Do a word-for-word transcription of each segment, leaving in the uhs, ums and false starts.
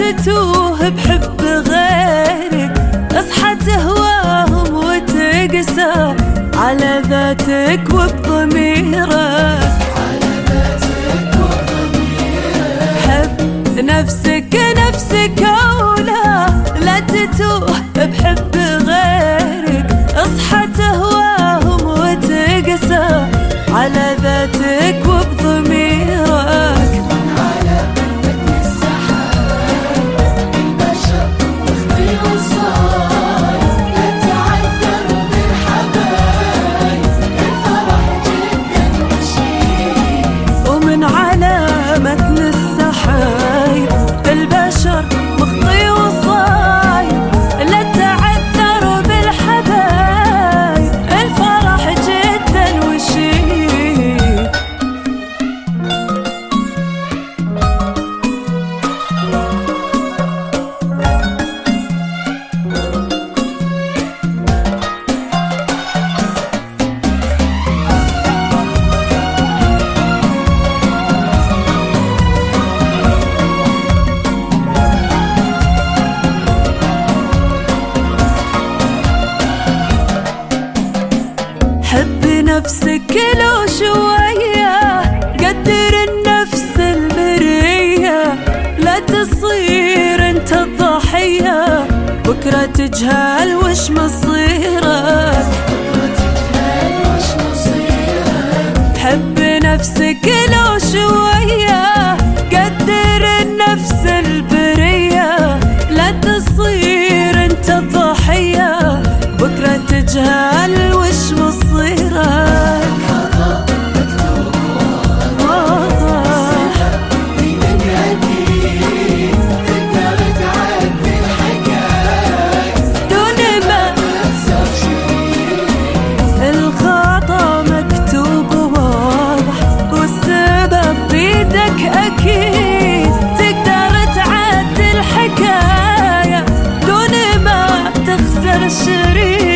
تتوه بحب غيرك، اصحى تهواهم وتقسى على ذاتك وبضميرك. حب نفسك نفسك أولى، لا تتوه بحب غيرك، اصحى تهواهم وتقسى على ذاتك وبضميرك. ومن علامة السحايب بالبشر مخطي وصايب، لا تعذر بالحبايب الفرح جدا وشيب. حب نفسك لو شوية، قدر النفس المرية، لا تصير انت الضحية، بكرة تجهل وش مصيرك. حب نفسك لو شوية، قدر النفس البرية، لا تصير انت الضحية، بكرة تجهل وش مصيرك. دون ما الخطأ مكتوب واضح، والسبب بيدك أكيد، تقدر تعدل حكاية دون ما تخسر شريك.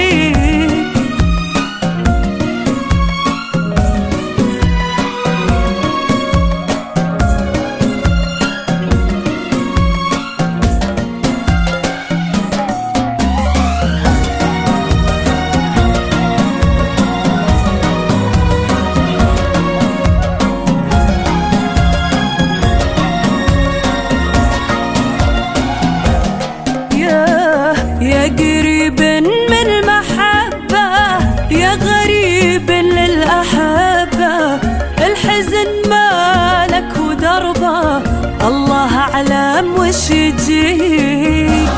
يا قريب من المحبة، يا غريب للأحبة، الحزن مالك ودربه، الله أعلم وش يجيك.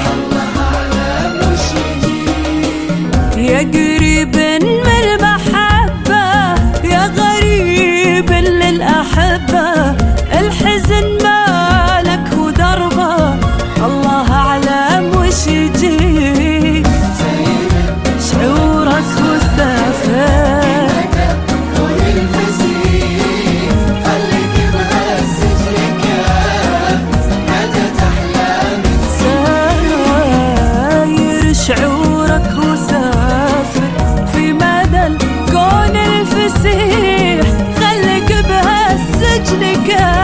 يا قريب من المحبة، يا غريب للأحبة، الحزن مالك ودربه، الله أعلم وش يجيك. شعورك وسافر ساير، شعورك وسافر في مدى الكون الفسيح، خليك بهالسجن كافر.